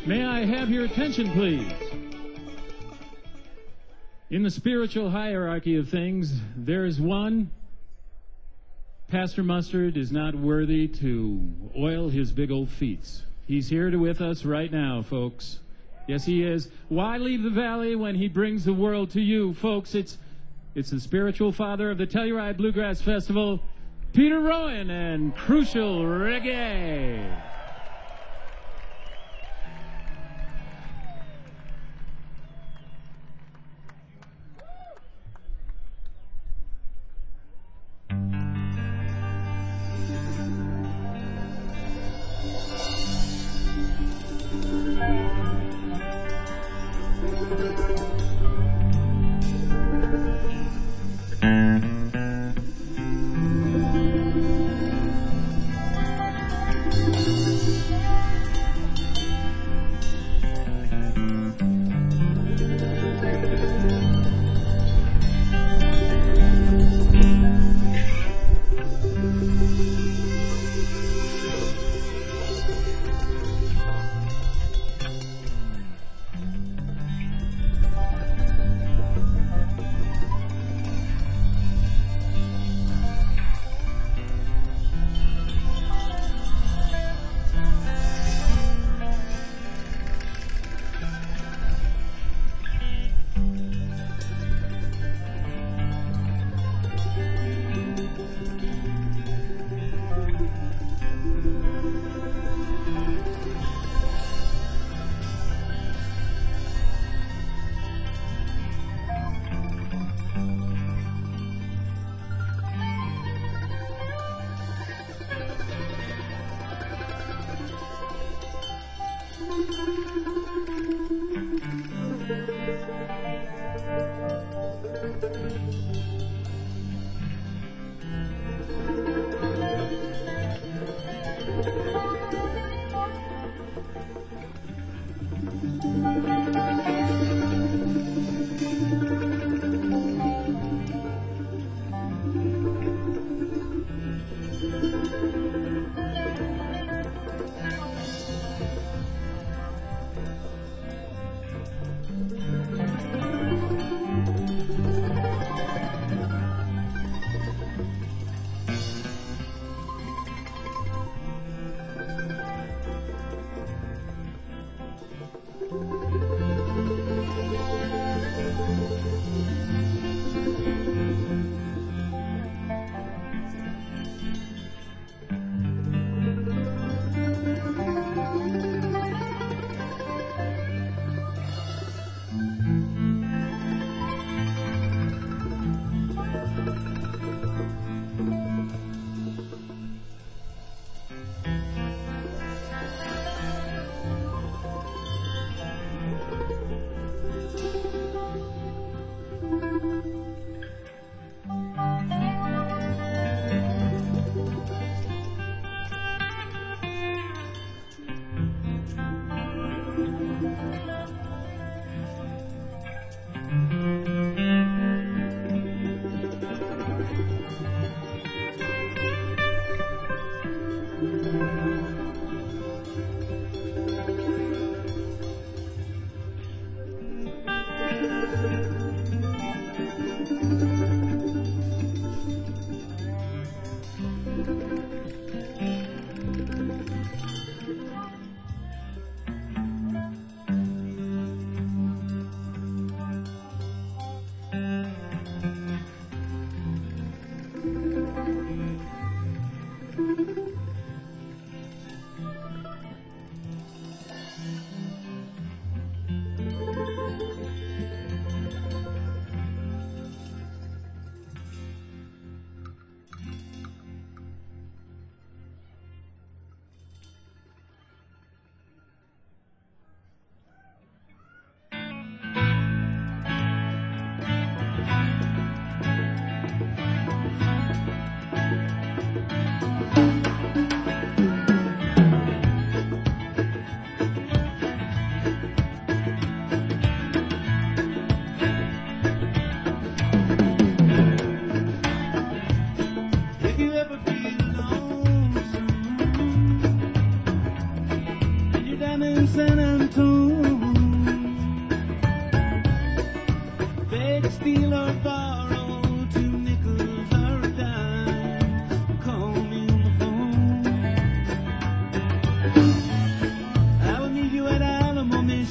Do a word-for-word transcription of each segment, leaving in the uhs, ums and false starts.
May I have your attention, please? In the spiritual hierarchy of things, there is one. Pastor Mustard is not worthy to oil his big old feet. He's here to with us right now, folks. Yes, he is. Why leave the valley when he brings the world to you, folks? It's it's the spiritual father of the Telluride Bluegrass Festival, Peter Rowan and Crucial Reggae.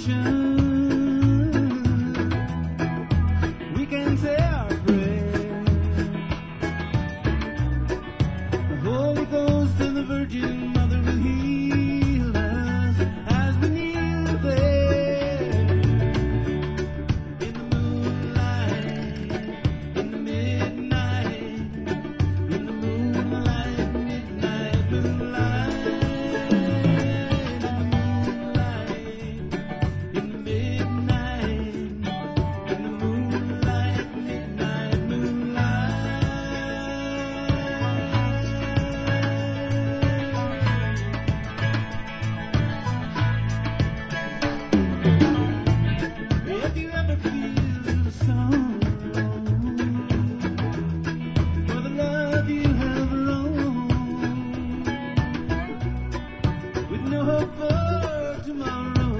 mission. We can say our prayer. The Holy Ghost and the Virgin Mother will heal us as we kneel there in the moonlight, in the midnight, in the moonlight, midnight moonlight, in the midnight, in the moonlight, midnight moonlight. If you ever feel sorrow for the love you have lost, with no hope for tomorrow,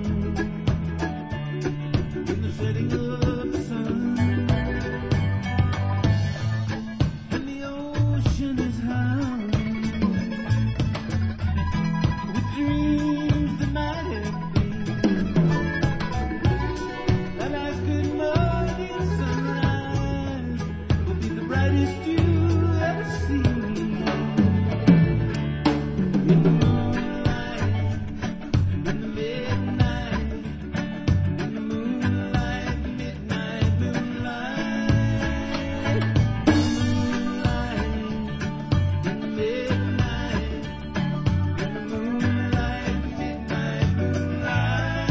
in the setting of the sun, and the ocean is howling with dreams that might have been. That last good morning sunrise will be the brightest you'll ever see. In the moonlight, in the midnight, in the moonlight, midnight moonlight, in the moonlight, in the midnight, in the moonlight, midnight moonlight.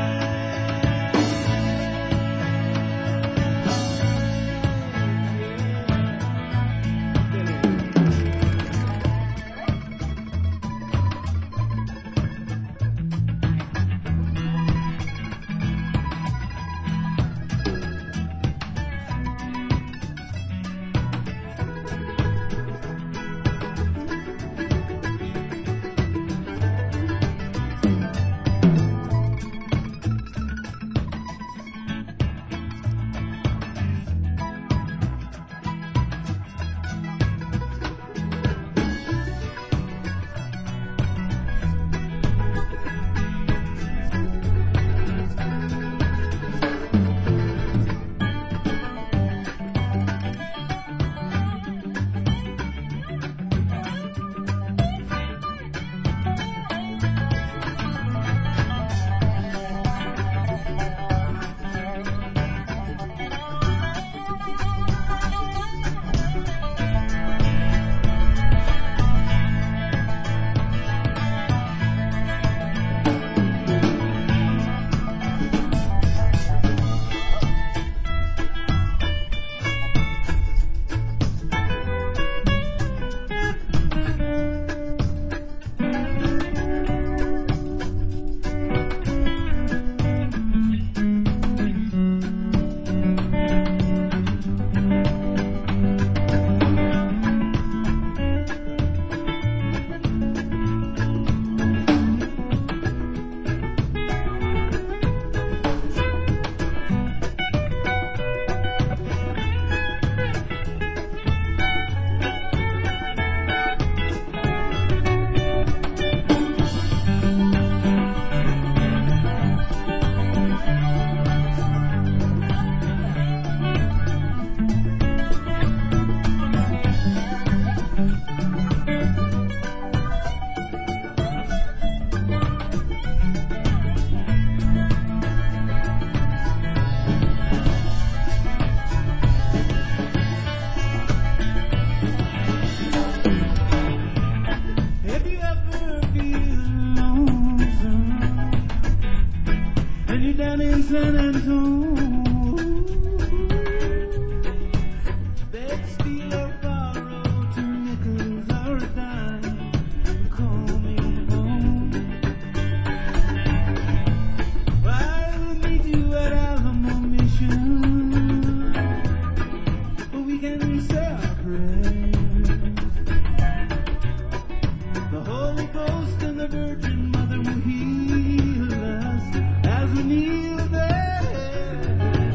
If you ever feel lonesome and you're down in San Antonio, beg, steal, or borrow two nickels or a dime, and call me on the phone. I'll meet you at Alamo Mission, where we can say our prayers. The Holy Ghost and the Virgin Mother will heal us as we kneel there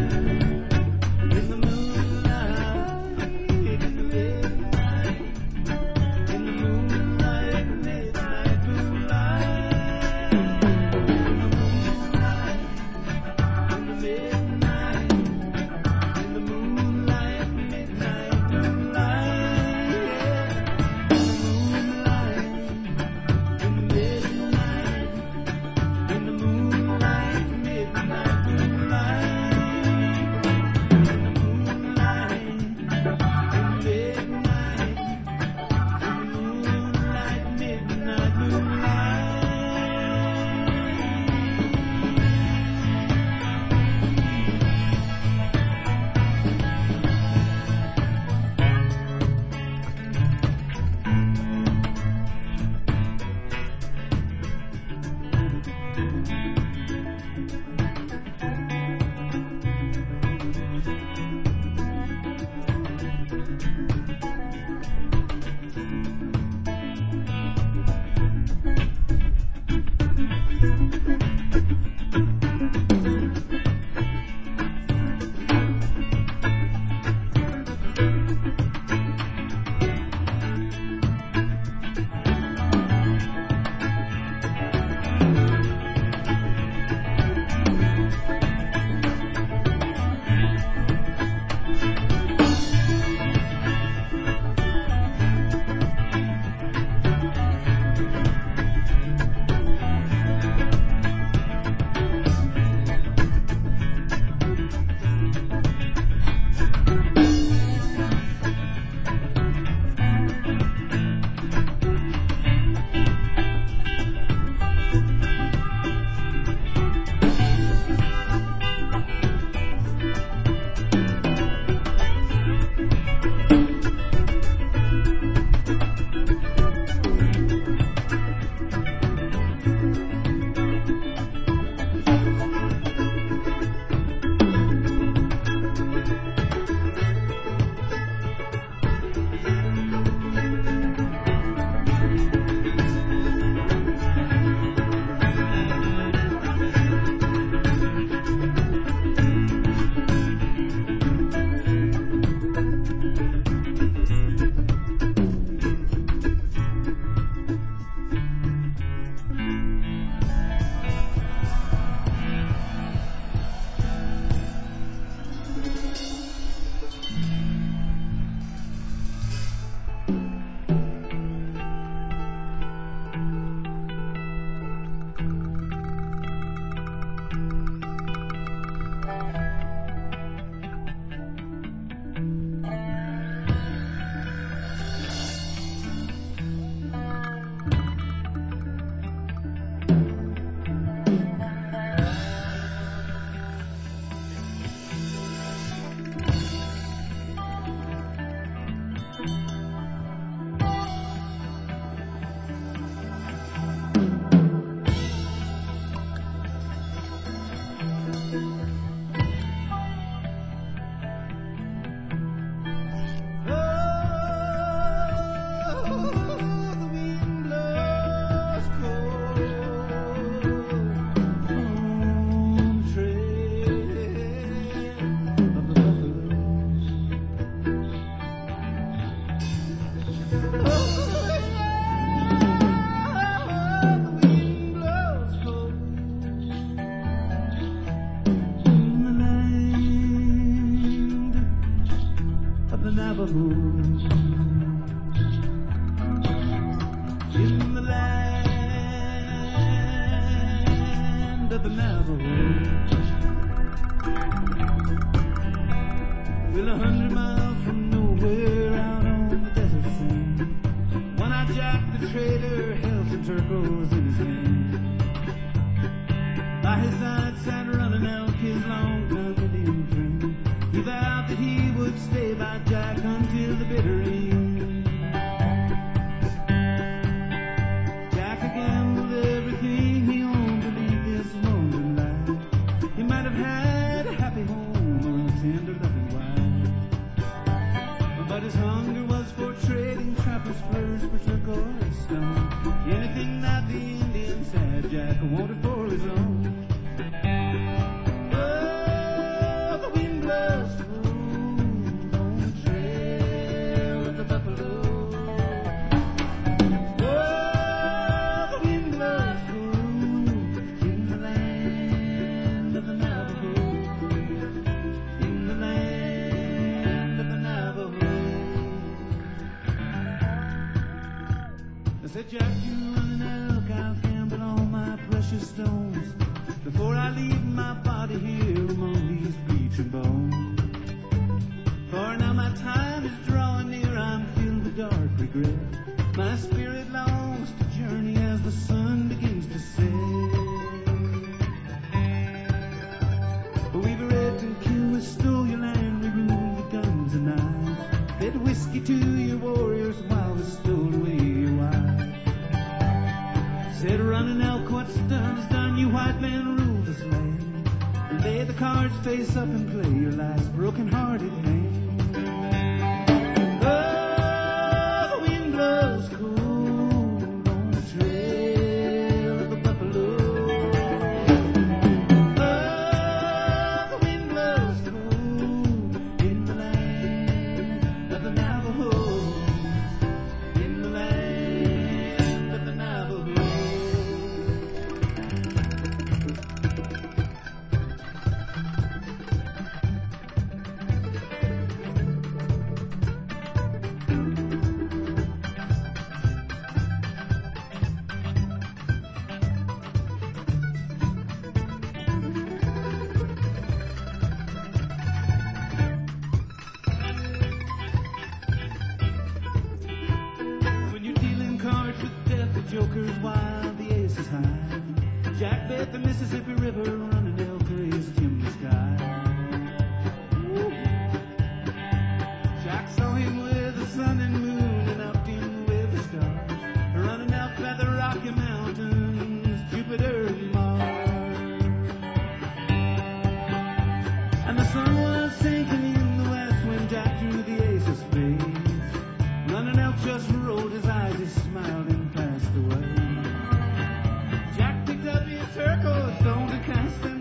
Navajo. In the land of the Navajo. Well, a hundred miles from nowhere out on the desert sand, one-eyed Jack the trader held some turquoise in his hand. By his side sat running out his long-time Indian friend. He vowed that he would stay by Jack until the bitter end. Jack had gambled everything he owned to lead this lonely life. He might have had a happy home or a tender loving wife, but his hunger was for trading trapper's furs for turquoise stone. Anything that the Indians had, Jack wanted for his own. Oh, the wind blows smooth on the trail of the buffalo. Oh, the wind blows smooth in the land of the Navajo. In the land of the Navajo. I said, Jack, you running elk, I'll gamble all my precious stones before I leave my body here among these bleaching bones. For now my time is drawing near, I'm filled with dark regret. My spirit longs to journey as the sun begins to set. We've raped and killed, we stole your land, we ruled with guns and knives, fed whiskey to your warriors while we stole away your wives. Said running elk, what's done is done, you white man rule this land. Lay the cards face up and play your last broken-hearted hand. Oh, the wind blows cold on the trail of the buffalo. Oh, the wind blows cold in the land of the Navajo. In the land of the Navajo. When you're dealing cards with death, the joker's wild, the ace is high. Jack bet the Mississippi River, running elk raised him the sky. Woo. Jack saw him with the sun and moon and upped him with the stars, running out by the Rocky Mountains, Jupiter and Mars. And the sun was sinking in the west when Jack drew the ace of spades. Running elk just rolled his eyes, he smiled and passed away. Jack picked up his turquoise stone to cast in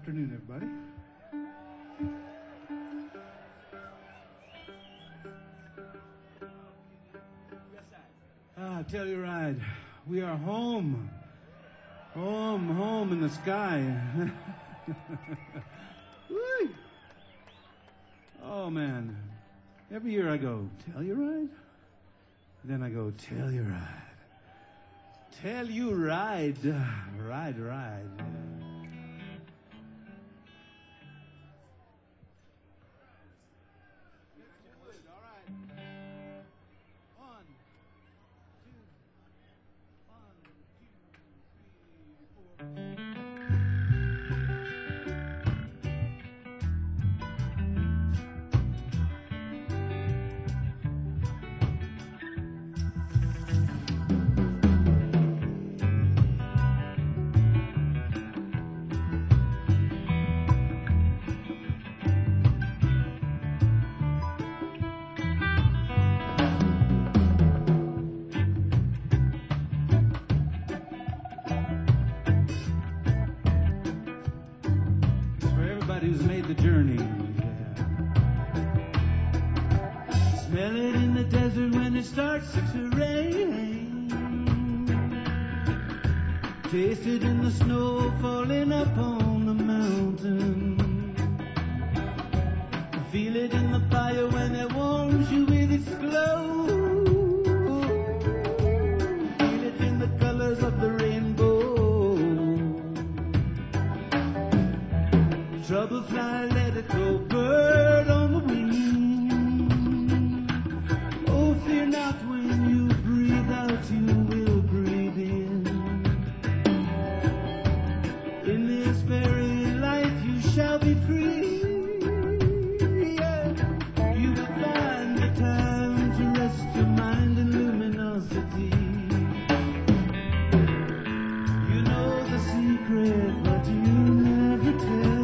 afternoon, everybody. Ah, Telluride, we are home. Home, home in the sky. Woo! Oh, man. Every year I go, Telluride? Then I go, Telluride. Telluride. Ride, ride. Who's made the journey. Yeah. Smell it in the desert when it starts to rain. Taste it in the snow falling up on the mountain. Feel it in the fire when it warms you with its glow. Feel it in the colors of the rainbow. Trouble fly, let it go, bird on the wing. Oh, fear not when you breathe out, you will breathe in. In this very life you shall be free. Yeah. You will find the time to rest your mind in luminosity. You know the secret, but you never tell.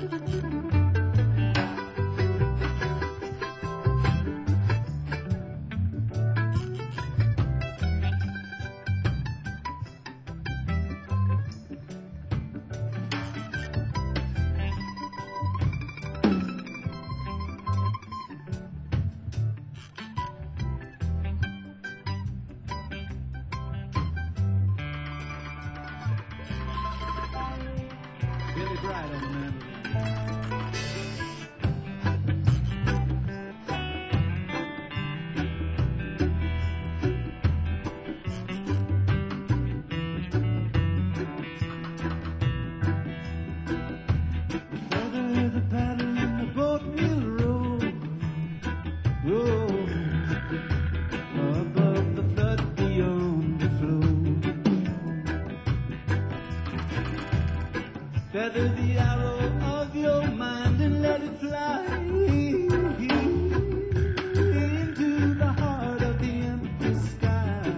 Billy Bright on the mandolin. Feather the paddle in the boat will roll, roll above the flood beyond the flow. Feather the arrow of your mind and let it fly into the heart of the empty sky.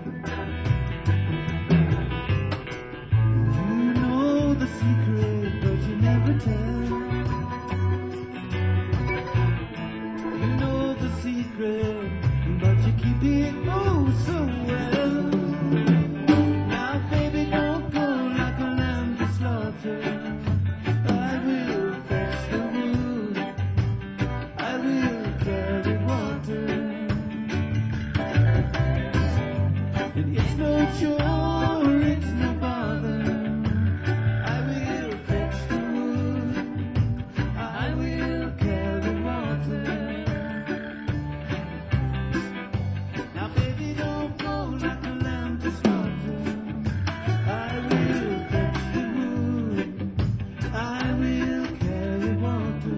You know the secret, but you never tell. You know the secret, but you keep it oh so well. Now, baby, don't go like a lamb to slaughter. I will fetch the wood. I will carry water. And it's no chore, it's no bother. I will fetch the wood. I will carry water. Now, baby, don't go like a lamb to slaughter. I will fetch the wood. I will carry water.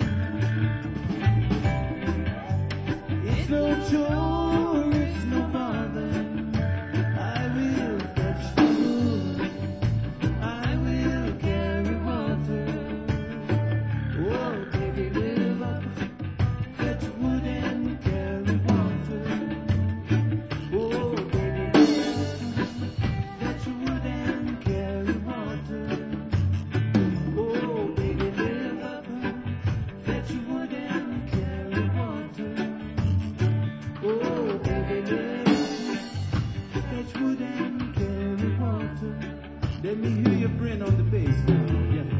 It's no chore, it's no bother. I will fetch the wood. I will carry water. Oh, baby, live up, fetch wood and carry water. Oh, baby, live up, fetch wood and carry water. Oh, baby, live up, fetch wood and carry water. Oh, baby, live up, fetch wood and carry water. Let me hear your grin on the bass now. Yeah.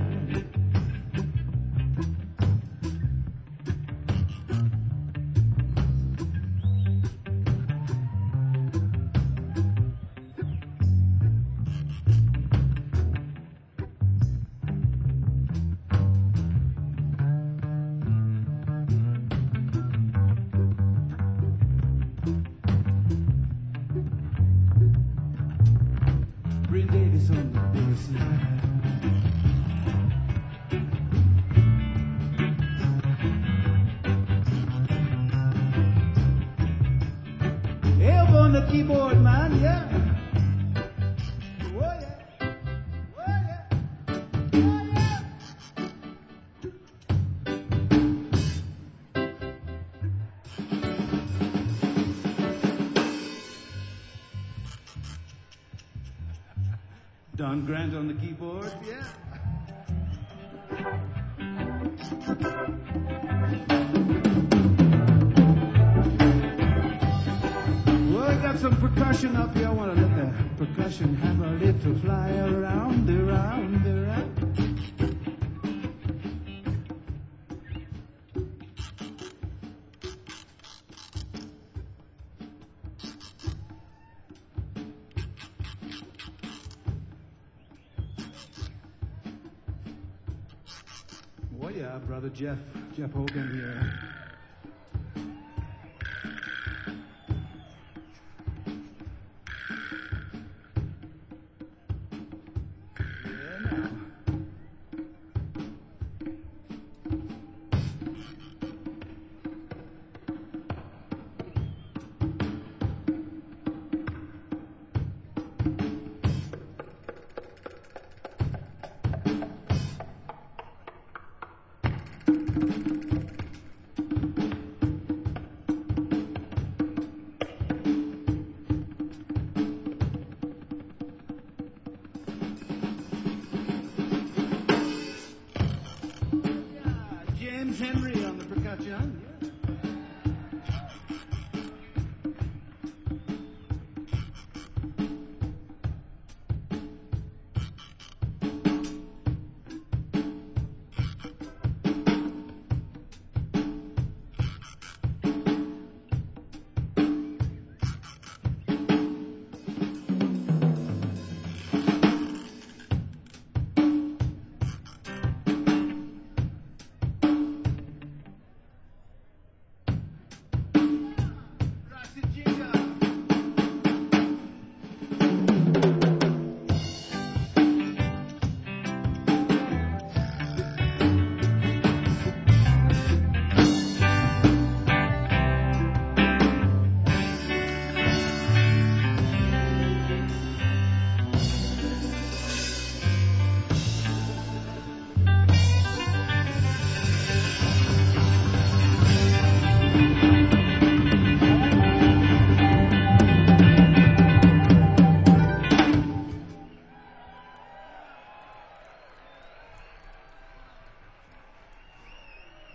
Bryn Davis on the bass line. Elb on the keyboard, man, yeah. Oh, yeah. Oh, yeah. Oh, yeah. Don Grant on the keyboard, yeah. Well, I got some percussion up here. I want to let the percussion have a little fly around, around, around. Oh yeah, brother Jeff, Jeff Hogan here. Yeah, now.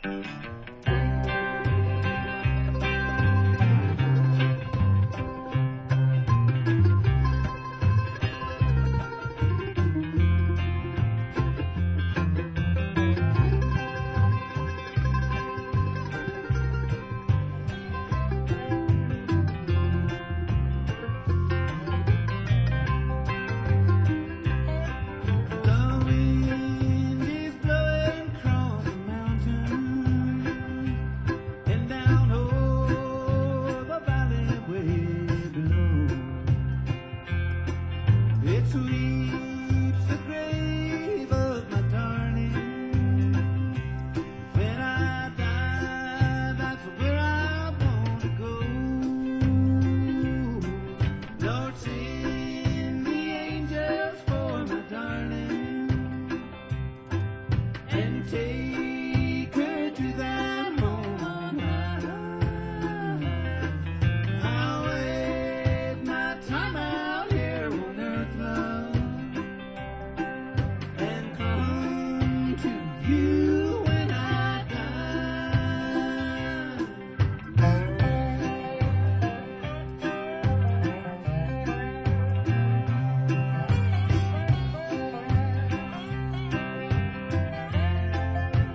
The wind is blowing across the mountain and down over the valley way below. It sweeps the grave of my darling. When I die, that's where I want to go. Lord, send the angels for my darling and take her to that home on high. I'll wait my time out here on earth, love, and come to you when I die.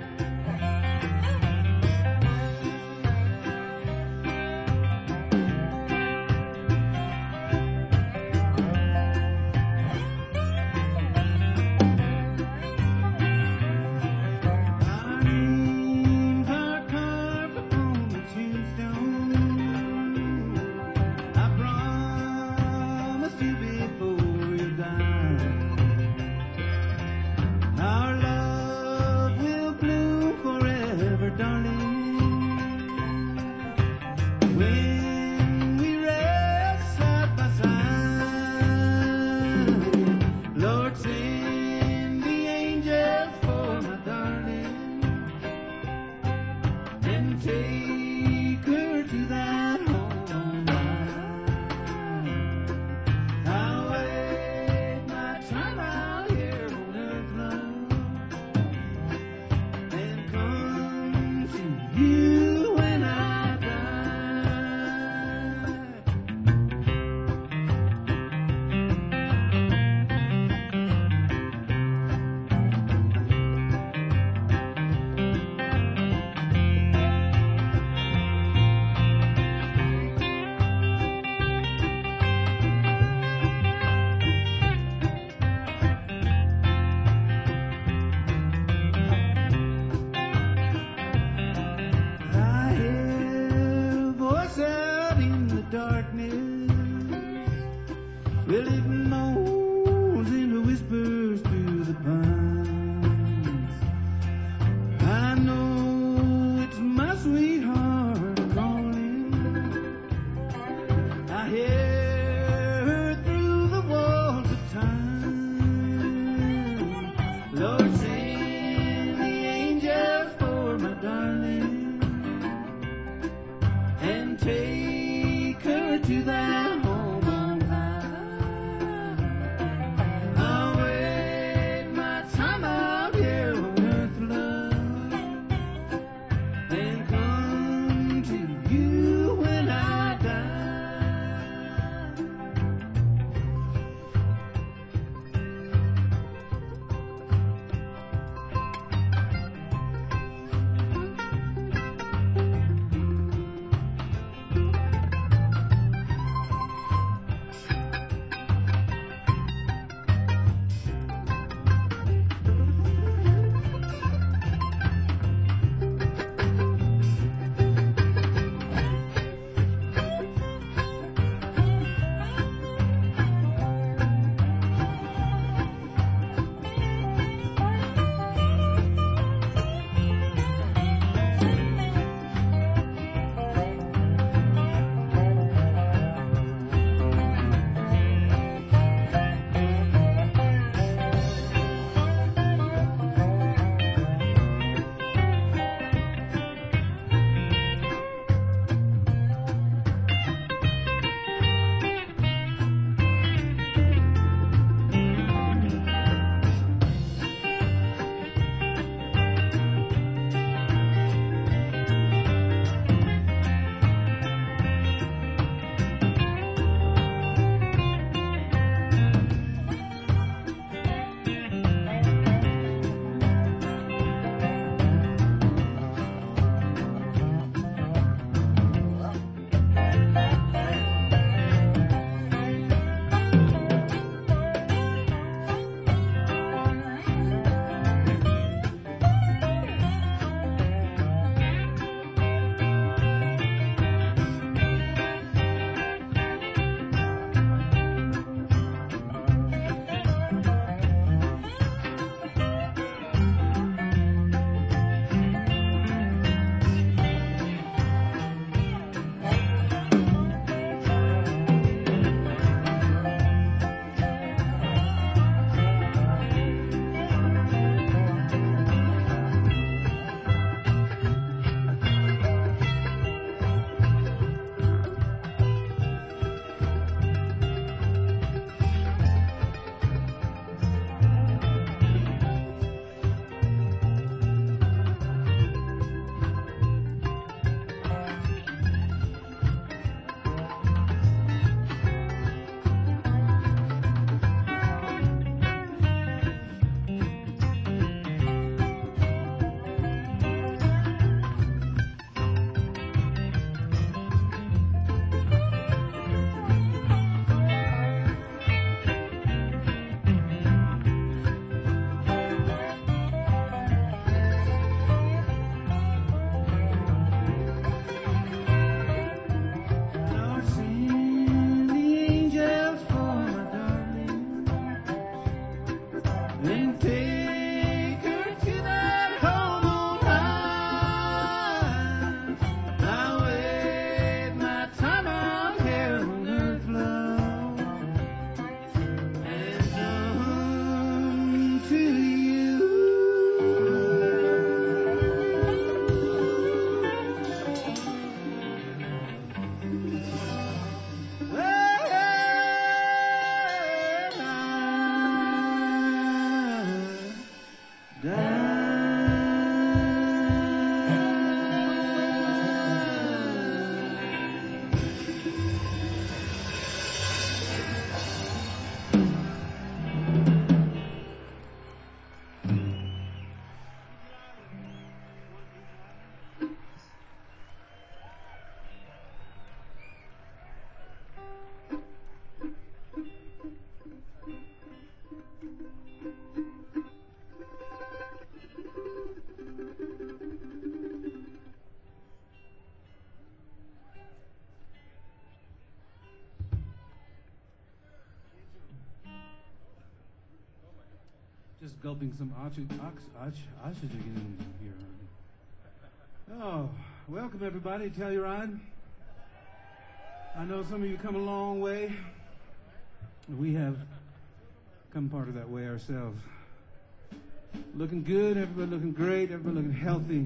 gulping some oxy- ox- ox- oxygen here. Oh, welcome everybody to Telluride. I know some of you come a long way. We have come part of that way ourselves. Looking good, everybody looking great, everybody looking healthy.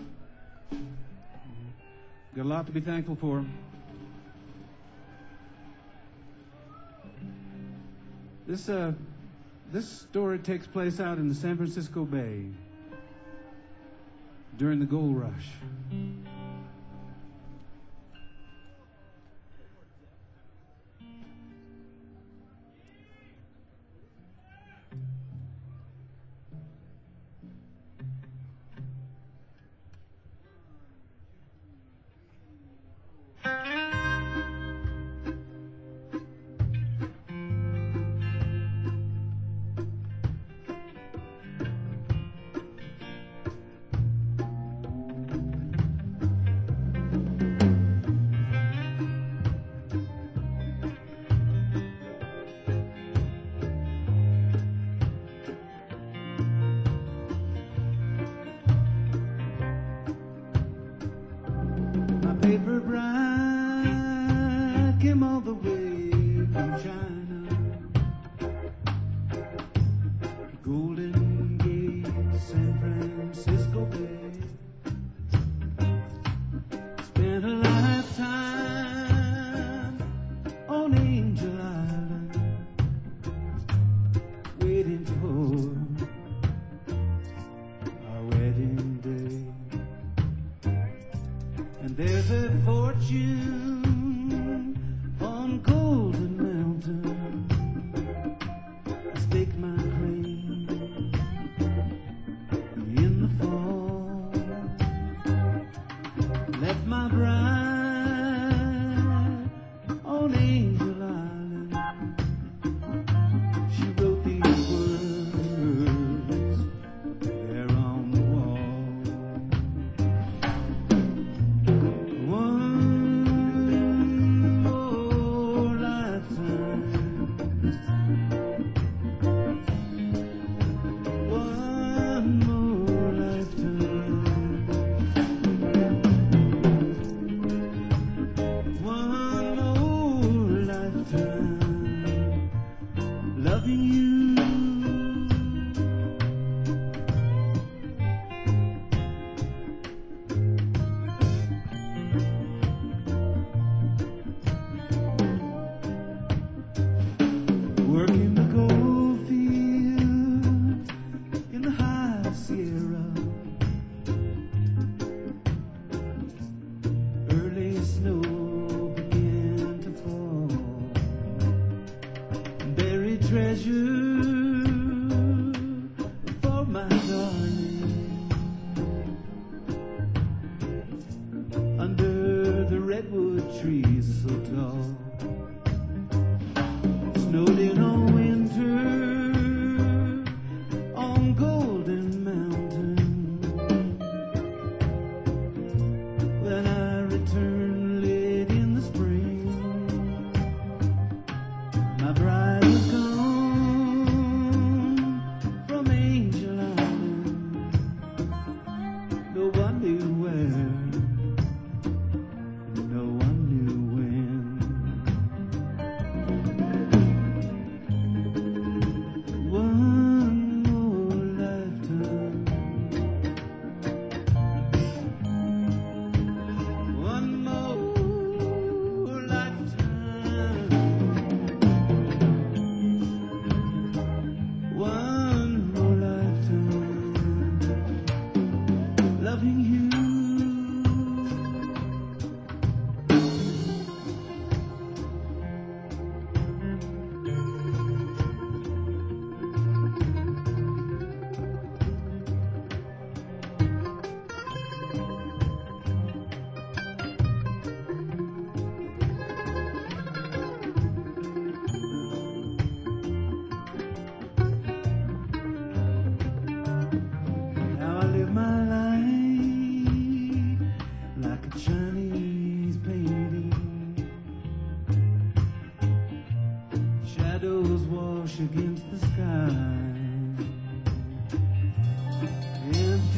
Got a lot to be thankful for. This uh, this story takes place out in the San Francisco Bay during the gold rush. Paper bride came all the way from China. Golden Gate, San Francisco Bay. Spent a lifetime on Angel Island, waiting for our wedding day. And there's a fortune on Golden Mountain. I stake my claim in the fall. Left my bride on Angel Island. She wrote these words there on the wall. One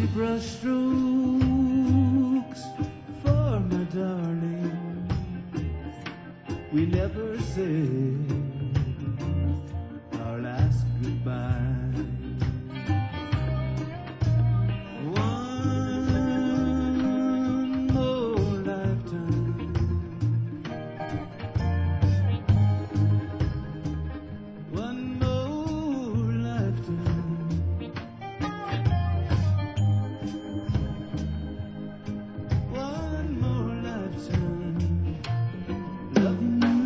easy brush strokes for my darling. We never said our last goodbye. One more lifetime. One more lifetime. One more lifetime. Loving you.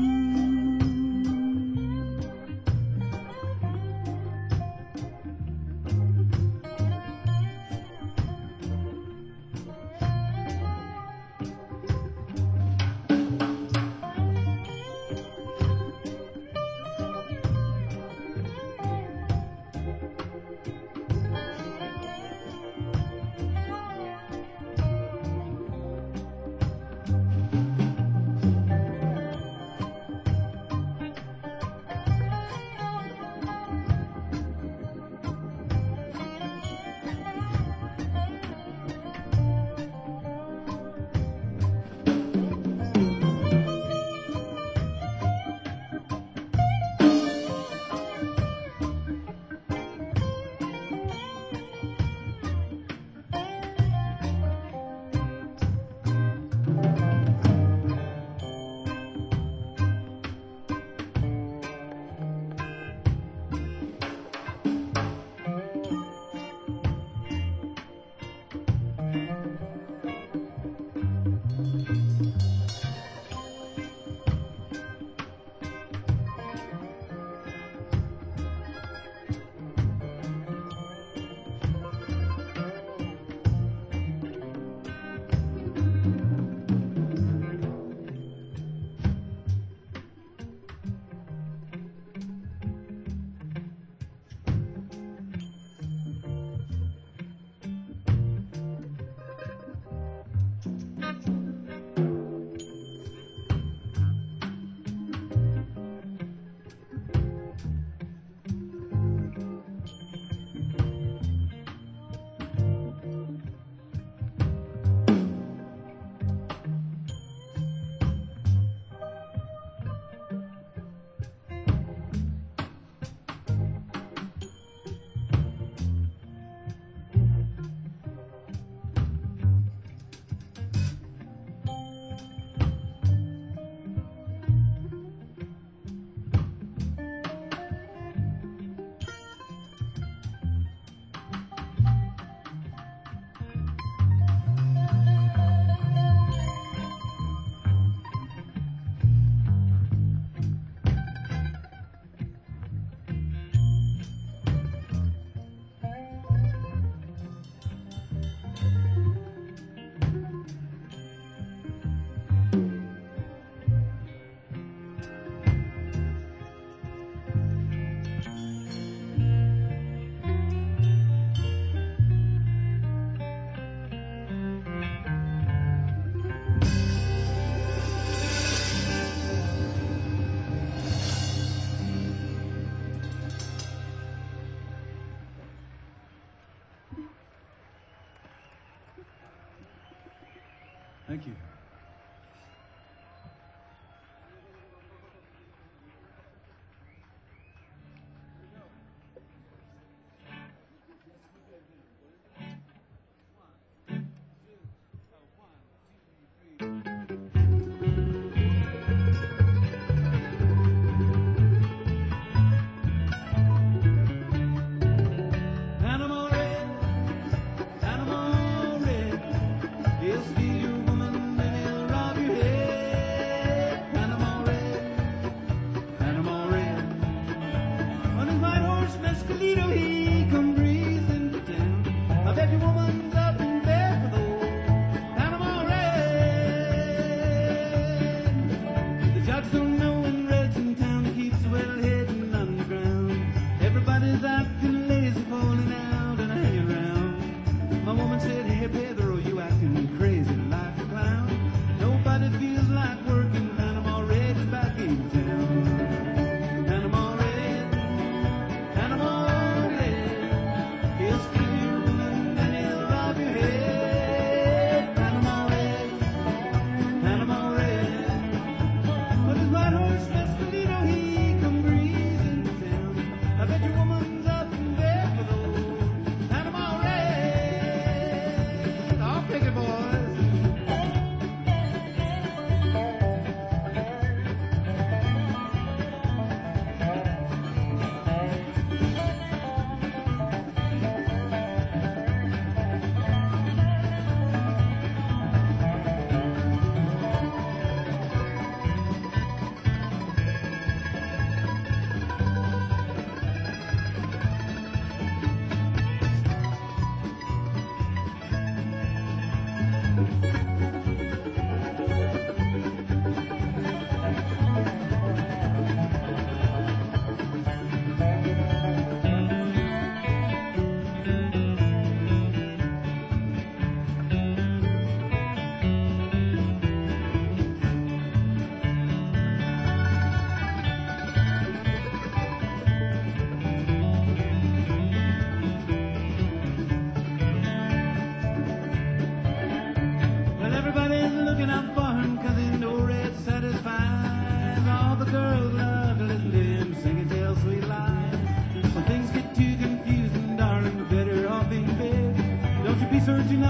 Thank you. Panama red, Panama red, is the woman that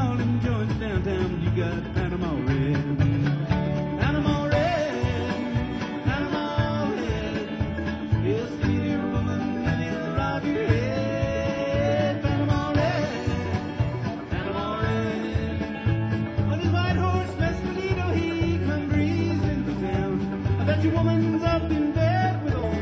all them joints downtown. You got Panama Red. Panama Red. Panama Red. He'll steal your woman and he'll rob your head. Panama Red. Panama Red. On his white horse, Mescalito, he come breezing to town. I bet your woman's up in bed with old.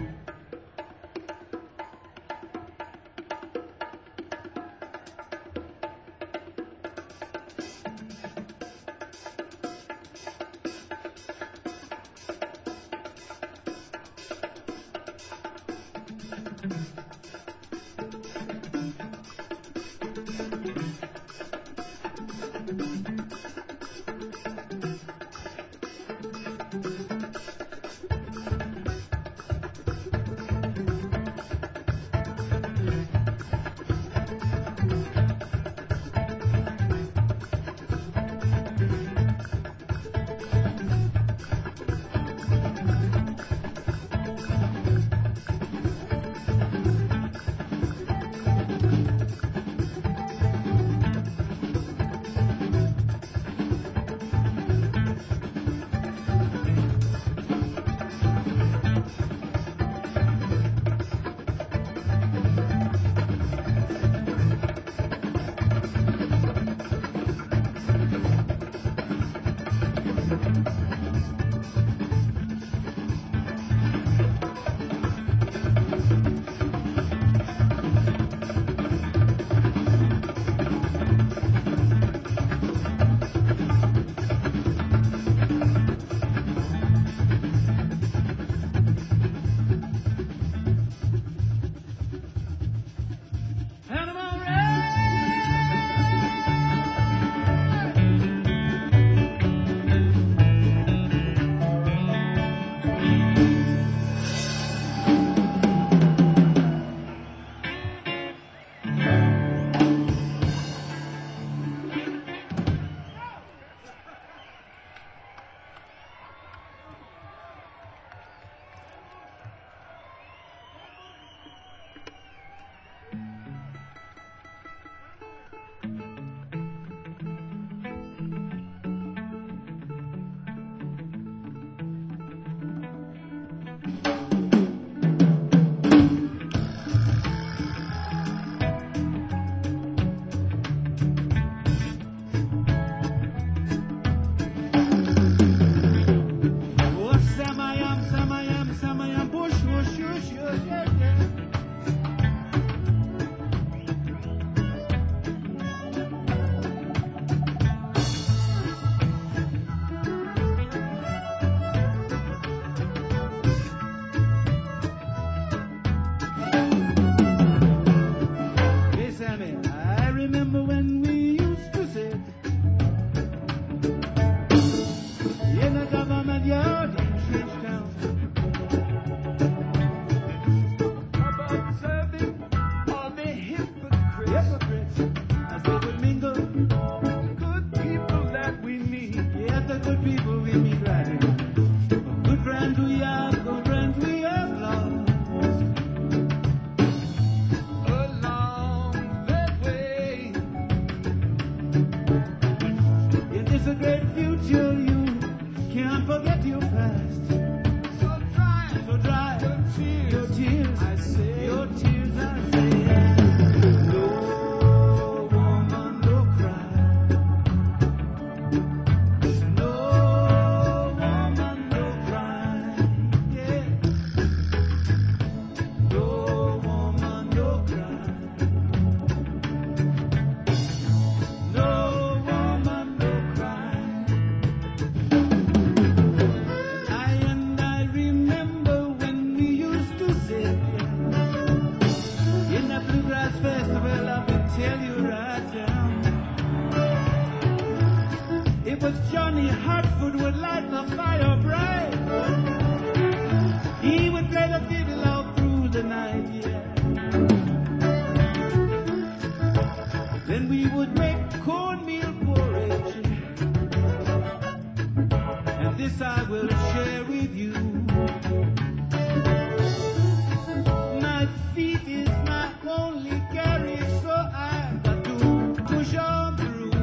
Panama Oh, Samayam, Samayam, Samayam, bush, bush, bush, bush, yeah, yeah. Hey, Sammy, I remember when we used to sit in the government yard in Trenchtown, observing all the hypocrites, hypocrites as they would mingle. Good people that we meet, yeah, the good people we meet right here. Good friends we have, good friends we have lost along that way. It is a great future, you can't forget your past. So dry, so dry your tears, your tears, I say, your tears, I say. No woman, no cry. No woman, no cry. Yeah. No woman, no cry. No woman, no cry. I and I remember when we used to sit in that bluegrass festival. I will tell you right down. It was Johnny Hartford would light the fire bright. He would play the fiddle out through the night, yeah. Then we would make cornmeal porridge, and this I will share with you. My feet is my only carriage, so I got to push on through.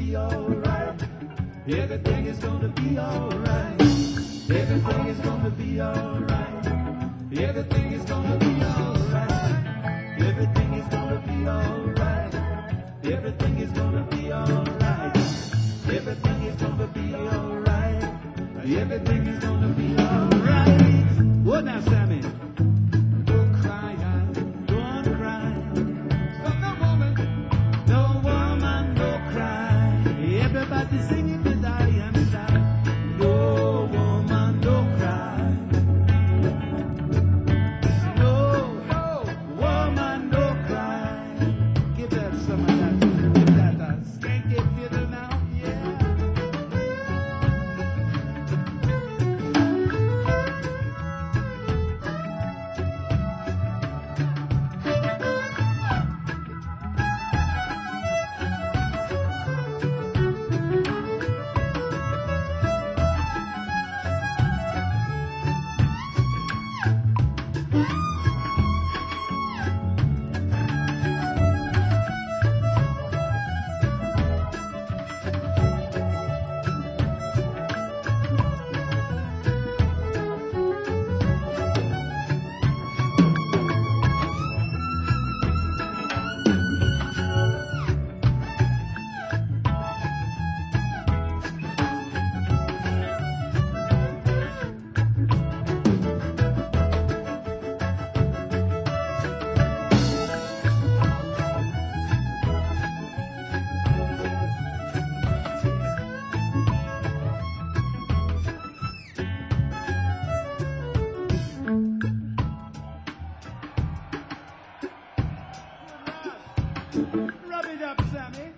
be alright. Everything is gonna be alright. Everything is gonna be alright. Everything is gonna be alright. Everything is gonna be alright. Everything is gonna be alright. Everything is gonna be alright. Everything is gonna be alright. What now, Sammy? Don't cry, don't cry. Stop the woman. No woman, don't cry. Everybody singing the die and die. No woman, don't cry. No, no woman, don't cry. Give that some of that. Give that that skanky fiddle now, yeah. Rub it up, Sammy.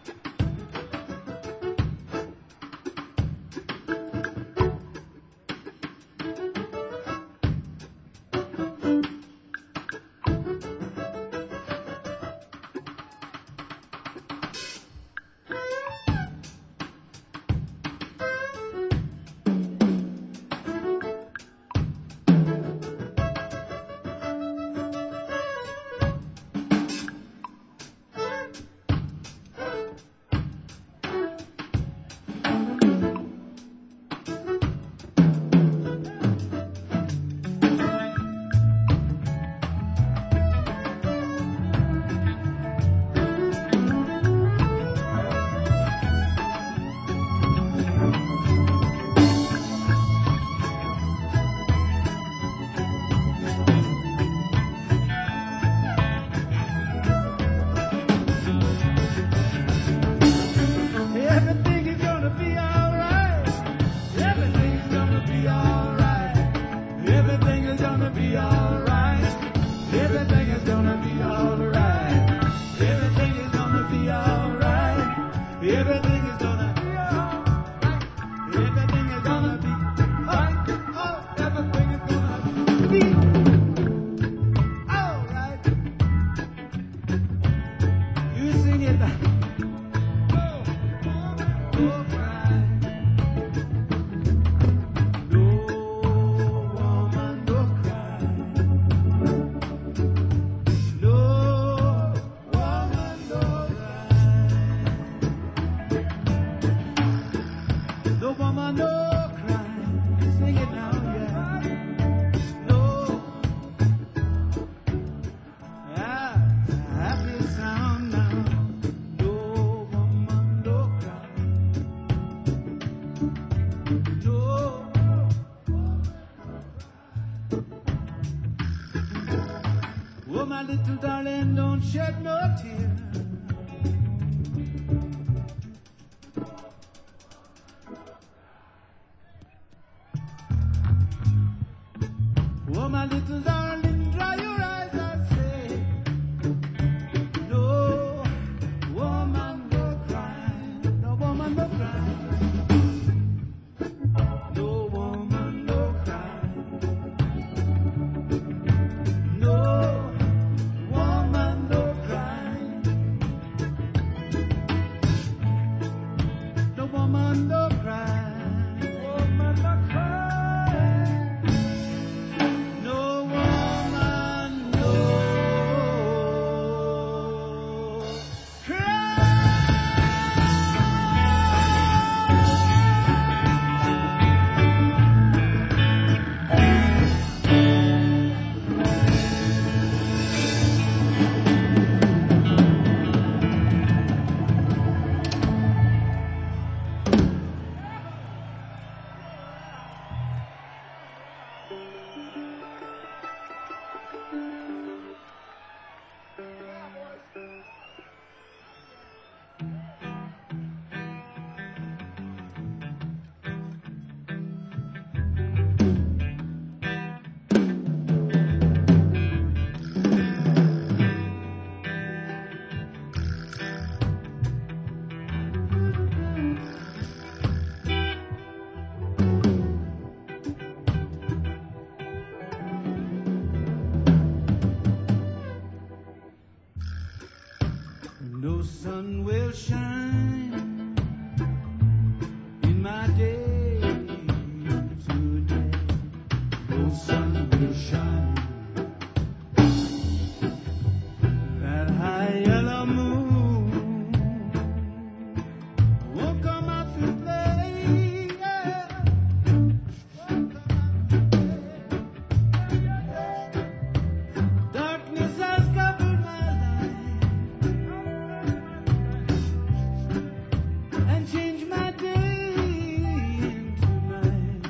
Everything is gonna be alright. Everything is gonna be alright. Everything is gonna be alright. Everything is gonna be alright. Everything is gonna be alright. Everything is gonna be alright. Everything is gonna be alright. Oh, everything is gonna be alright. You sing it. Don't cry. No woman, don't cry. No woman, don't cry. No woman, don't cry. Sing it now, yeah. No. Ah, happy sound now. No woman, don't cry. No. Oh, my little darling, don't shed no tear. Oh, my little darling, dry your eyes, I say. No woman, don't cry. No woman, don't cry. No woman, don't cry. No woman, don't cry. No woman, don't cry. Woman, don't cry. No woman, No sun will shine in my day today. No sun will shine. That high yellow moon won't come out to play. Yeah. Won't come out to play. Darkness has covered my life and changed my day into night.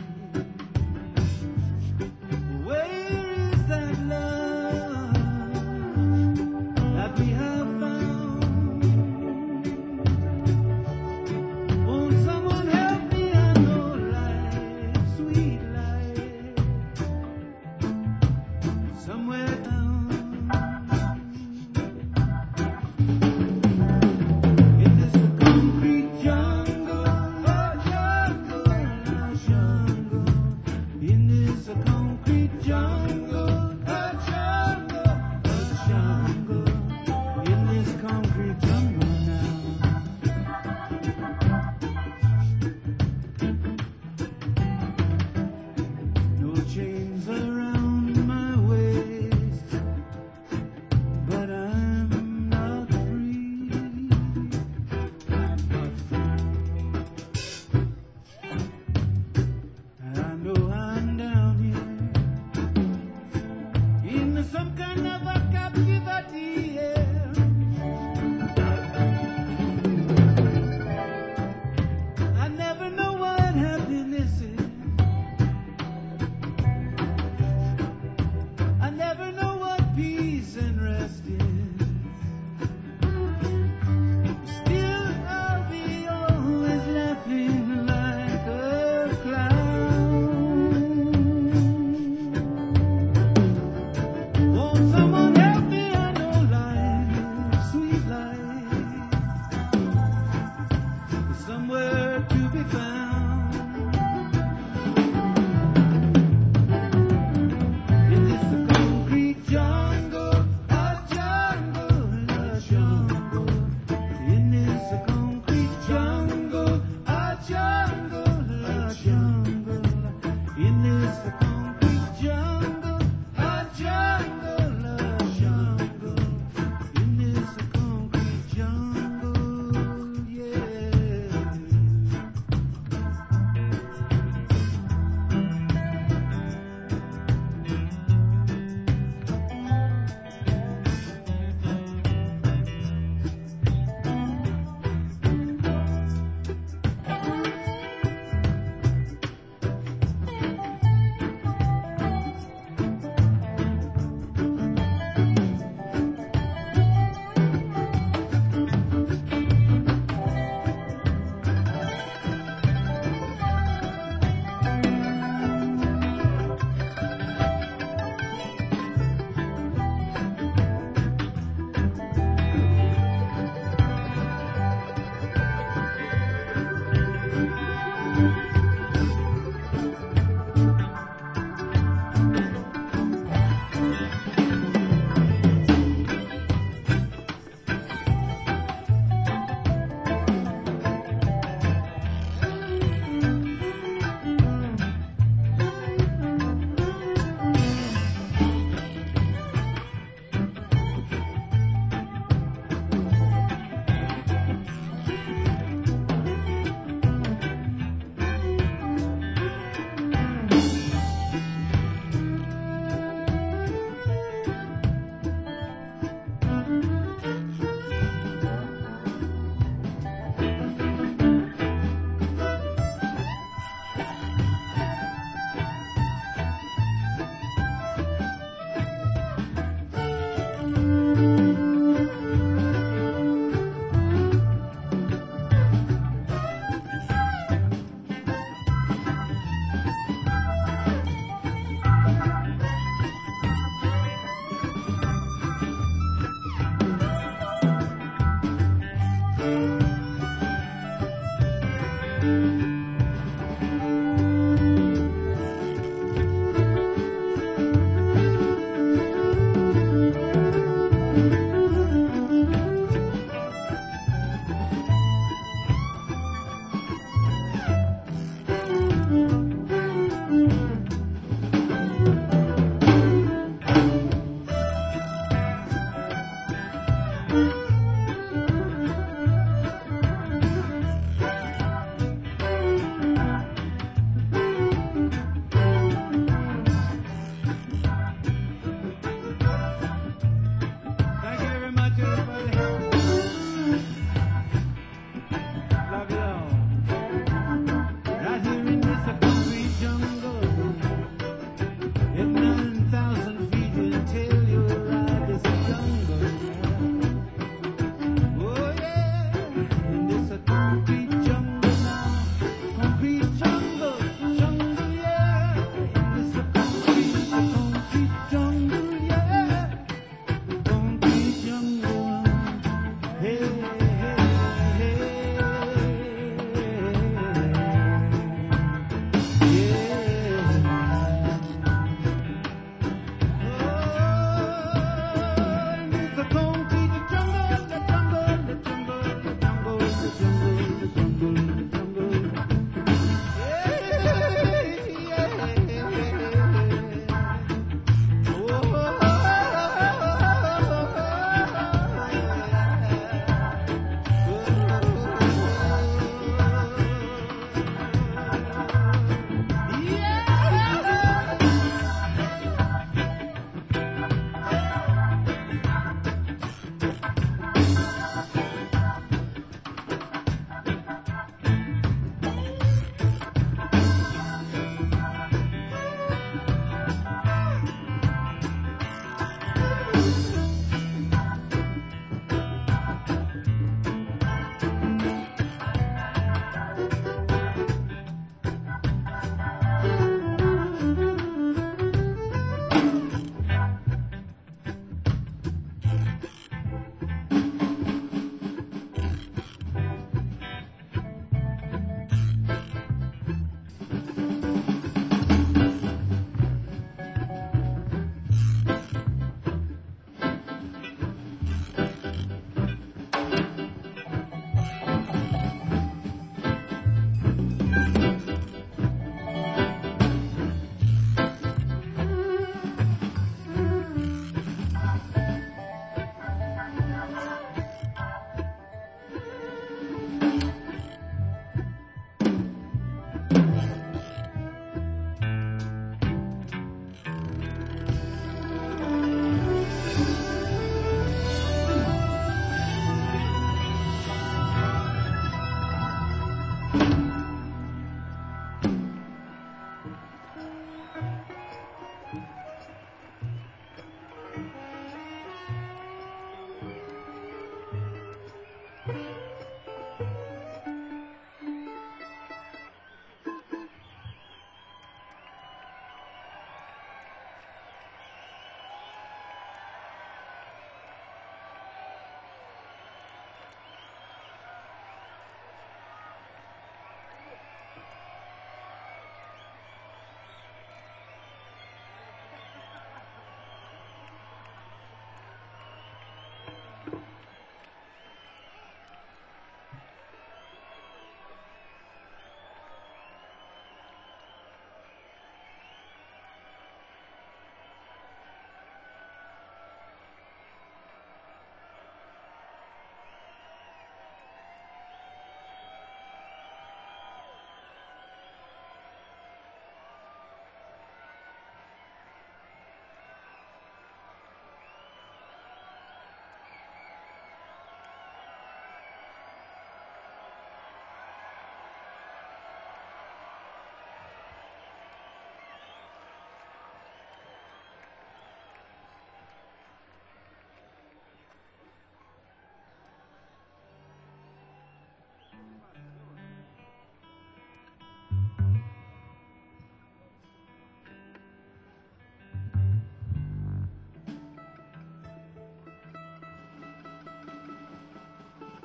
Where is that love that we have found? Won't someone help me? I know life, sweet life, somewhere down in this concrete jungle, oh jungle, oh jungle, in this concrete jungle, oh jungle, oh jungle, in this concrete jungle now. No chains around my waist, but I'm not free. I'm not free. And I know I'm down here in some kind of a captivity. Yeah. I never know what happiness is. I never know what peace and rest is. Still, I'll be always laughing like a clown. Won't someone help me? I know life, sweet life, is somewhere to be found. In this concrete jungle, a jungle, a jungle. In this concrete jungle, a jungle, a jungle. In this concrete jungle, a jungle, a jungle. In this concrete jungle, yeah.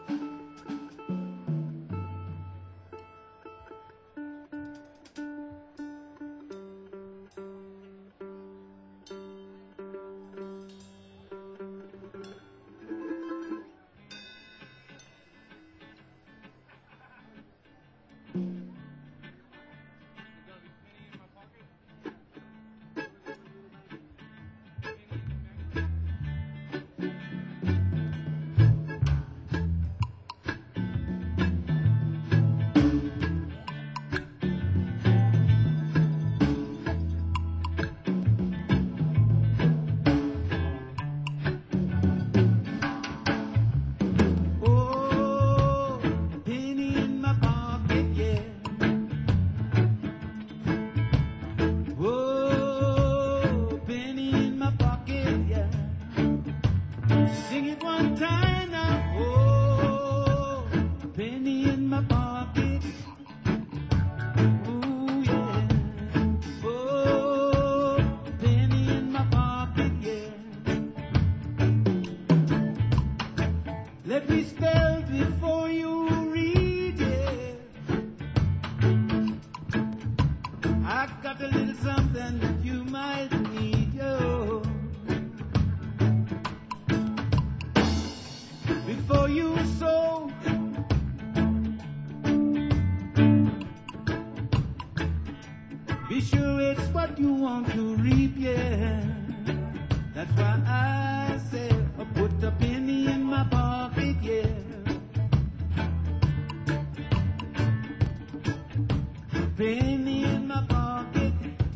Oh, penny in my pocket, yeah. Oh, penny in my pocket, yeah. Sing it one time now. Oh, penny in my pocket. Ooh, yeah. Oh, penny in my pocket, yeah. Let me spell before you read it. I got a little something that you might need, yo. Before you sow, be sure it's what you want to reap, yeah. That's why I say, I put a penny in my pocket, yeah. Penny in my pocket.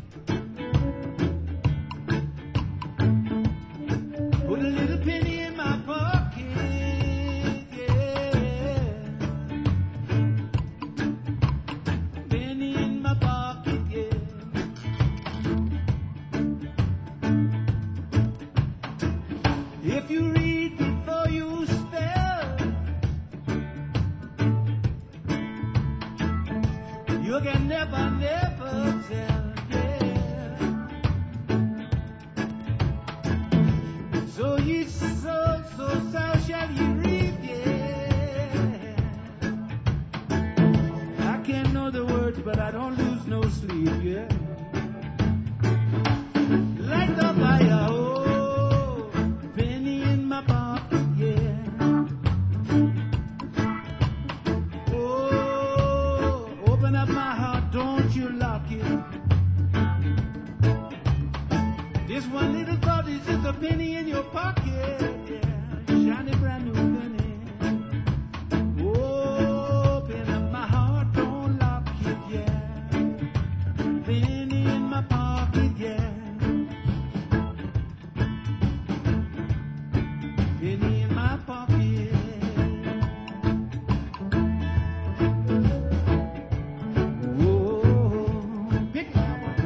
Put a little penny in my pocket, yeah. Penny in my pocket, yeah. If you read before you spell, you can never, never tell, yeah. So ye sow, so so shall ye reap, yeah. I can't know the words, but I don't lose no sleep, yeah. Like the fire, oh, penny in my pocket, yeah. Oh, open up my heart, don't you lock it. This one little thought is just a penny in your pocket, yeah. Shiny brand new penny. Oh, open up my heart, don't lock it, yeah. Penny in my pocket, yeah. Penny in my pocket. Whoa, pick that one.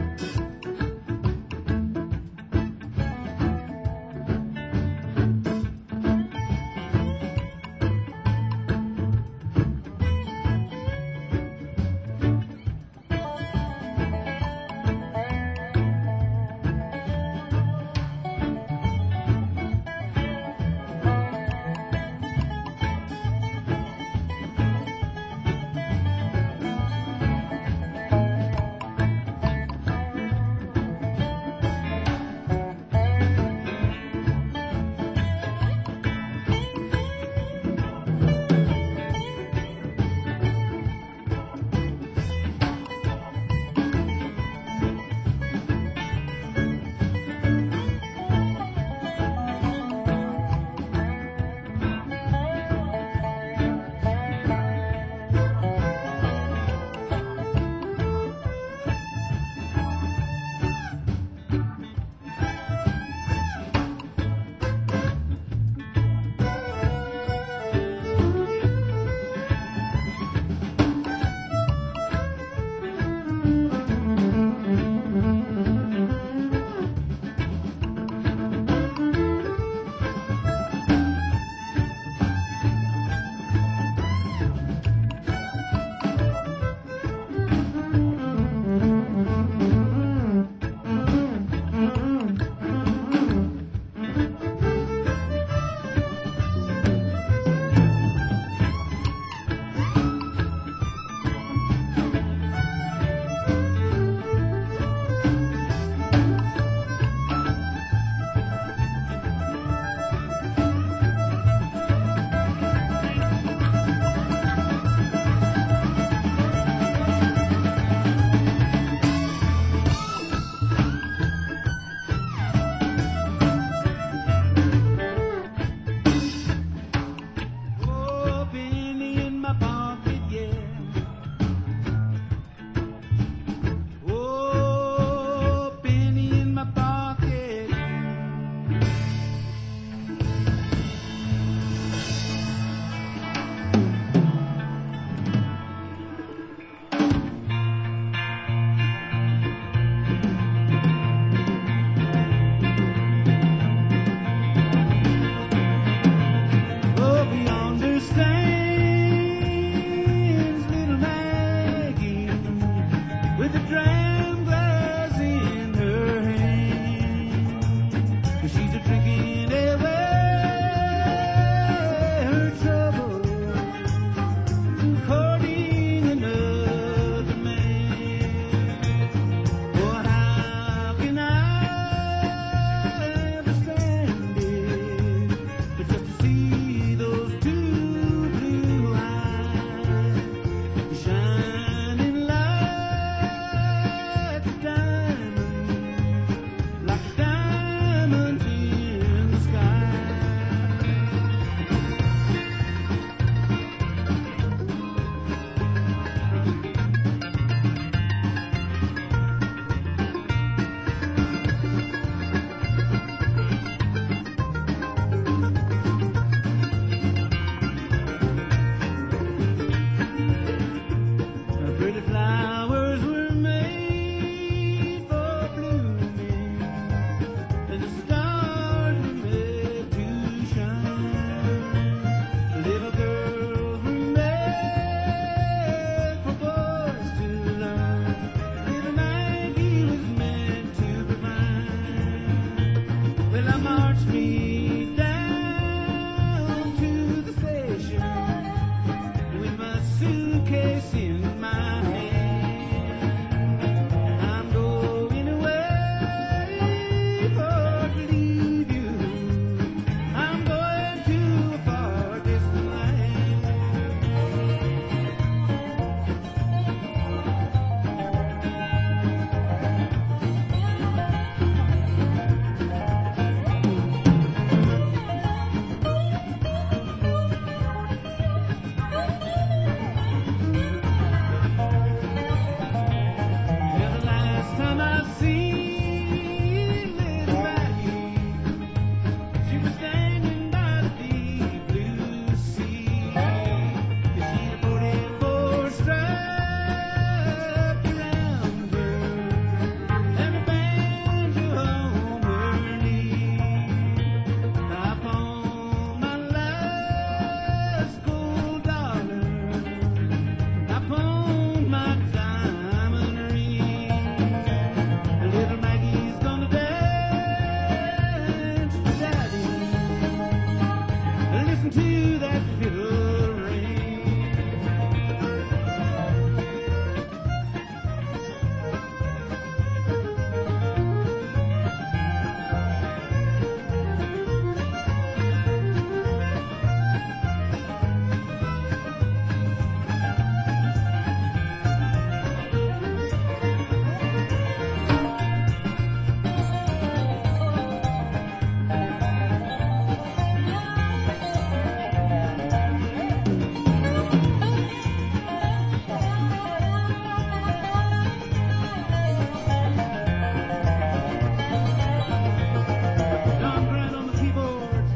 send away her trouble, courting another man. Oh, how can I understand it? But just to see those two blue eyes shining like a diamond, like a diamond in the sky. The pretty flowers were made for blooming, and the stars were made to shine. The little girls were made for boys to learn. Little Maggie was meant to provide. Well, I marched me down to the station with my suitcase in my hand. I'm going away for to leave you. I'm going to a far distant land. Yeah, the last time I seen little Maggie, she was standing by the deep blue sea. She had a forty-four strapped around her and a banjo on her knee. Upon my last gold dollar, upon my diamond ring, little Maggie's gonna dance for Daddy. Listen to that fiddle ring. Don Grant on the keyboards.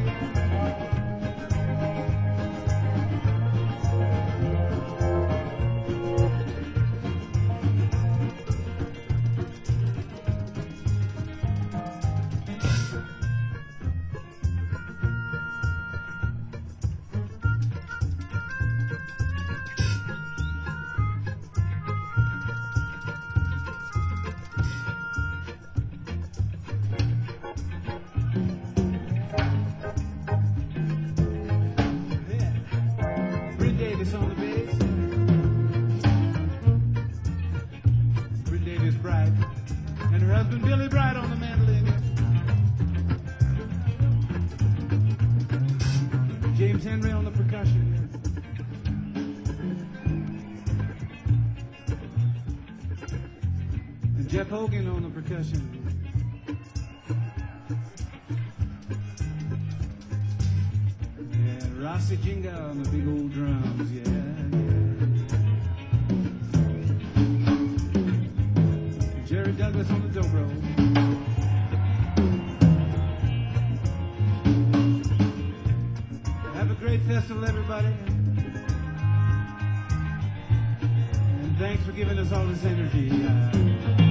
Yeah. Britt Davis on the bass. Britt Davis Bright. And her husband Billy Bright on the mandolin. James Henry on the percussion. And Jeff Hogan on the percussion. Yeah, Rossi Jinga on the big old drums. Yeah, yeah. Jerry Douglas on the dobro. Have a great festival, everybody. And thanks for giving us all this energy. Uh,